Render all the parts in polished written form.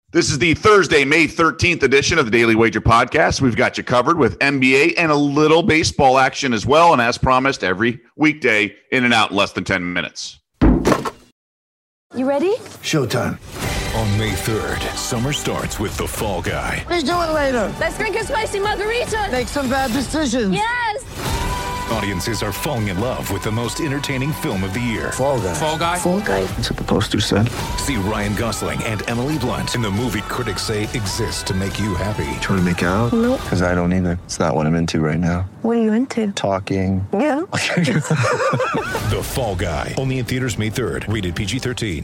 This is the Thursday, May 13th edition of the Daily Wager Podcast. We've got you covered with NBA and a little baseball action as well. And as promised, every weekday, in and out in less than 10 minutes. You ready? Showtime. On May 3rd, summer starts with The Fall Guy. Let's do it later. Let's drink a spicy margarita. Make some bad decisions. Yes. Audiences are falling in love with the most entertaining film of the year. Fall Guy. Fall Guy? Fall guy. That's what the poster said. See Ryan Gosling and Emily Blunt in the movie critics say exists to make you happy. Trying to make it out? Nope. Because I don't either. It's not what I'm into right now. What are you into? Talking. Yeah. The Fall Guy. Only in theaters May 3rd. Rated PG-13.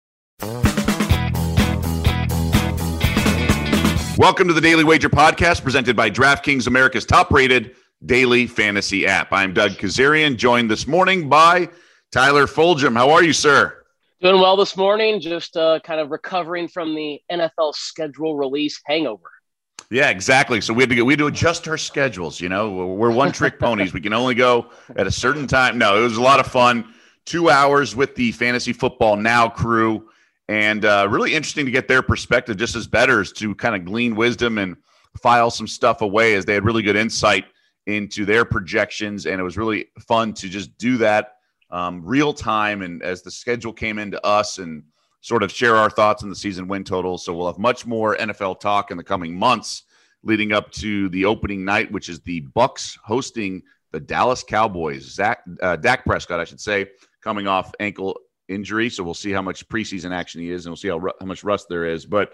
Welcome to the Daily Wager Podcast, presented by DraftKings, America's top-rated daily fantasy app. I'm Doug Kazarian, joined this morning by Tyler Fulgham. How are you, sir? Doing well this morning, just kind of recovering from the NFL schedule release hangover. Yeah, exactly. So we had to adjust our schedules. You know, we're one-trick ponies. We can only go at a certain time. No, it was a lot of fun. 2 hours with the Fantasy Football Now crew, and really interesting to get their perspective just as bettors to kind of glean wisdom and file some stuff away, as they had really good insight into their projections, and it was really fun to just do that real time, and as the schedule came into us, and sort of share our thoughts on the season win totals. So we'll have much more NFL talk in the coming months leading up to the opening night, which is the Bucs hosting the Dallas Cowboys. Dak Prescott, I should say, coming off ankle injury, so we'll see how much preseason action he is, and we'll see how much rust there is. But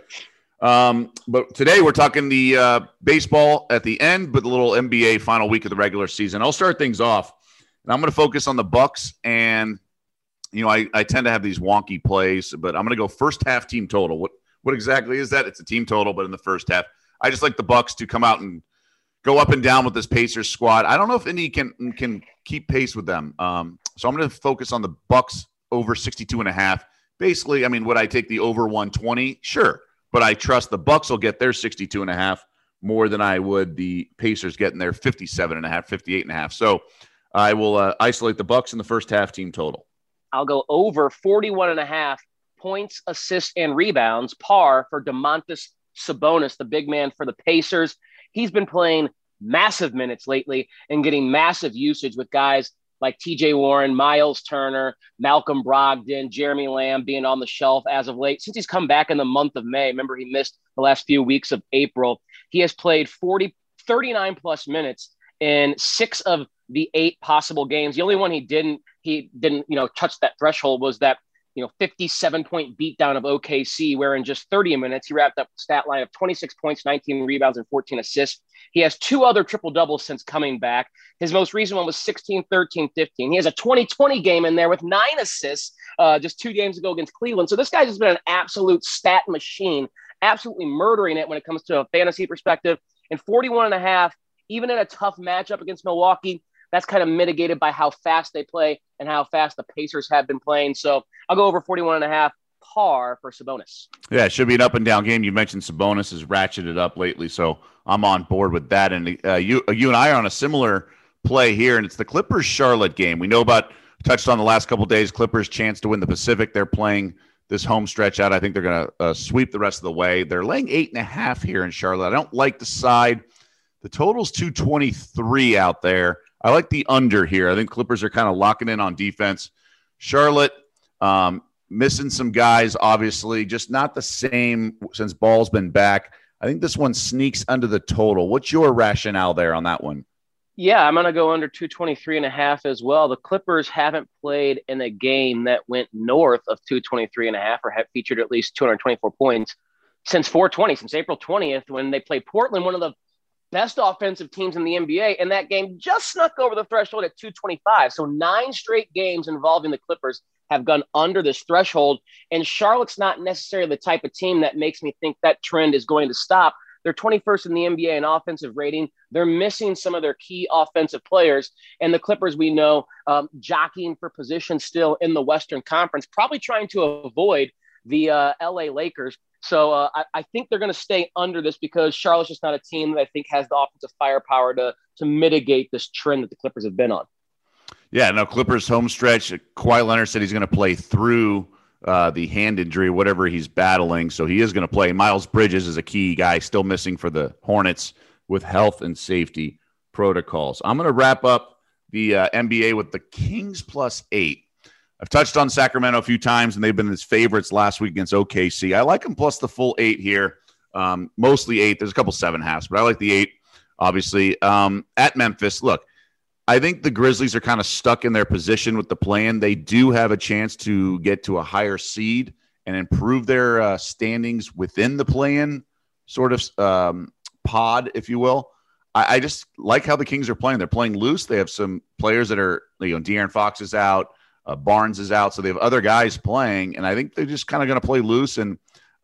today we're talking the baseball at the end, but the little NBA final week of the regular season. I'll start things off, and I'm going to focus on the Bucs. And you know, I tend to have these wonky plays, but I'm going to go first half team total. What exactly is that? It's a team total, but in the first half, I just like the Bucs to come out and go up and down with this Pacers squad. I don't know if Indy can keep pace with them. So I'm going to focus on the Bucs over 62.5. Basically, I mean, would I take the over 120? Sure. But I trust the Bucs will get their 62.5 more than I would the Pacers getting their 57.5, 58.5. So I will isolate the Bucs in the first half team total. I'll go over 41.5 points, assists, and rebounds, par for Domantas Sabonis, the big man for the Pacers. He's been playing massive minutes lately and getting massive usage with guys like TJ Warren, Miles Turner, Malcolm Brogdon, Jeremy Lamb being on the shelf as of late. Since he's come back in the month of May, remember he missed the last few weeks of April, he has played 39 plus minutes in 6 of the 8 possible games. The only one he didn't, touch that threshold was that, 57-point beatdown of OKC, where in just 30 minutes, he wrapped up a stat line of 26 points, 19 rebounds, and 14 assists. He has 2 other triple-doubles since coming back. His most recent one was 16, 13, 15. He has a 2020 game in there with 9 assists just 2 games ago against Cleveland. So this guy's just been an absolute stat machine, absolutely murdering it when it comes to a fantasy perspective. And 41.5, even in a tough matchup against Milwaukee, that's kind of mitigated by how fast they play and how fast the Pacers have been playing. So I'll go over 41.5, par for Sabonis. Yeah, it should be an up and down game. You mentioned Sabonis has ratcheted up lately, so I'm on board with that. And you and I are on a similar play here, and it's the Clippers-Charlotte game. We know touched on the last couple of days, Clippers' chance to win the Pacific. They're playing this home stretch out. I think they're going to sweep the rest of the way. They're laying 8.5 here in Charlotte. I don't like the side. The total's 223 out there. I like the under here. I think Clippers are kind of locking in on defense. Charlotte, missing some guys, obviously, just not the same since Ball's been back. I think this one sneaks under the total. What's your rationale there on that one? Yeah, I'm going to go under 223.5 as well. The Clippers haven't played in a game that went north of 223.5 or have featured at least 224 points since 420, since April 20th, when they played Portland, one of the best offensive teams in the NBA, and that game just snuck over the threshold at 225. So 9 straight games involving the Clippers have gone under this threshold, and Charlotte's not necessarily the type of team that makes me think that trend is going to stop. They're 21st in the NBA in offensive rating. They're missing some of their key offensive players, and the Clippers, we know, jockeying for position still in the Western Conference, probably trying to avoid the LA Lakers. So I think they're going to stay under this because Charlotte's just not a team that I think has the offensive firepower to mitigate this trend that the Clippers have been on. Yeah, no, Clippers home stretch. Kawhi Leonard said he's going to play through the hand injury, whatever he's battling. So he is going to play. Miles Bridges is a key guy still missing for the Hornets with health and safety protocols. I'm going to wrap up the NBA with the Kings +8. I've touched on Sacramento a few times, and they've been his favorites last week against OKC. I like them plus the full 8 here, mostly 8. There's a couple 7.5s, but I like the 8, obviously. At Memphis, look, I think the Grizzlies are kind of stuck in their position with the plan. They do have a chance to get to a higher seed and improve their standings within the plan, sort of pod, if you will. I just like how the Kings are playing. They're playing loose. They have some players that are, De'Aaron Fox is out. Barnes is out. So they have other guys playing, and I think they're just kind of going to play loose. And,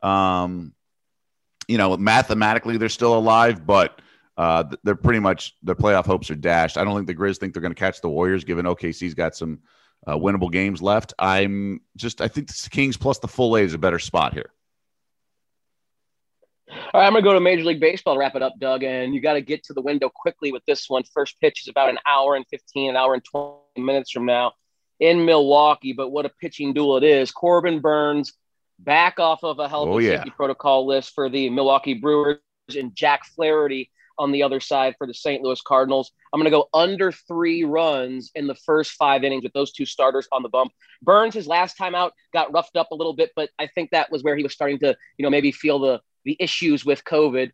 mathematically they're still alive, but they're pretty much – their playoff hopes are dashed. I don't think the Grizz think they're going to catch the Warriors, given OKC's got some winnable games left. I think the Kings plus the full 8 is a better spot here. All right, I'm going to go to Major League Baseball to wrap it up, Doug, and you got to get to the window quickly with this one. First pitch is about an hour and 20 minutes from now in Milwaukee, but what a pitching duel it is. Corbin Burns back off of a health and safety protocol list for the Milwaukee Brewers, and Jack Flaherty on the other side for the St. Louis Cardinals. I'm going to go under 3 runs in the first 5 innings with those two starters on the bump. Burns, his last time out, got roughed up a little bit, but I think that was where he was starting to, maybe feel the issues with COVID.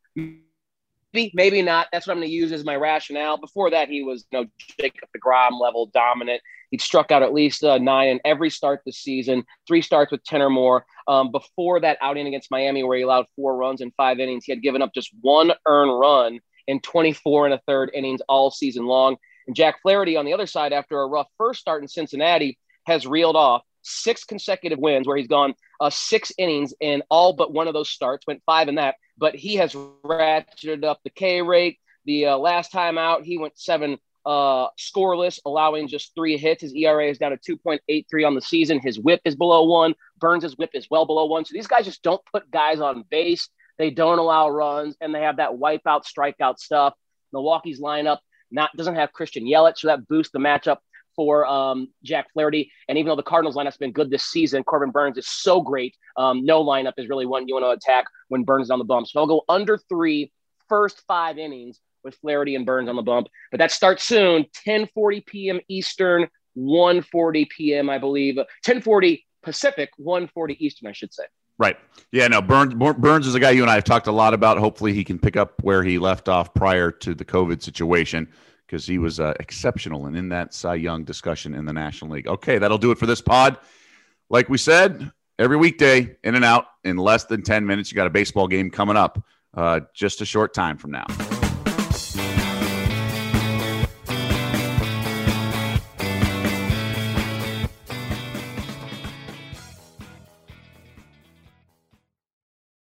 Maybe not. That's what I'm going to use as my rationale. Before that, he was, Jacob deGrom level dominant. He'd struck out at least 9 in every start this season, 3 starts with 10 or more. Before that outing against Miami, where he allowed 4 runs in 5 innings, he had given up just 1 earned run in 24 1/3 innings all season long. And Jack Flaherty on the other side, after a rough first start in Cincinnati, has reeled off 6 consecutive wins where he's gone 6 innings in all but one of those starts, went 5 in that, but he has ratcheted up the K rate. The last time out, he went 7 scoreless, allowing just 3 hits. His ERA is down to 2.83 on the season. His whip is below 1. Burns' whip is well below 1. So these guys just don't put guys on base. They don't allow runs, and they have that wipeout, strikeout stuff. Milwaukee's lineup doesn't have Christian Yelich, so that boosts the matchup for Jack Flaherty. And even though the Cardinals lineup's been good this season, Corbin Burns is so great. No lineup is really one you want to attack when Burns is on the bump. So I'll go under 3 first 5 innings with Flaherty and Burns on the bump. But that starts soon, 10:40 p.m. Eastern, 1:40 p.m., I believe. 10:40 Pacific, 1:40 Eastern, I should say. Right. Yeah, no, Burns is a guy you and I have talked a lot about. Hopefully he can pick up where he left off prior to the COVID situation, because he was exceptional and in that Cy Young discussion in the National League. Okay, that'll do it for this pod. Like we said, every weekday, in and out in less than 10 minutes. You got a baseball game coming up just a short time from now.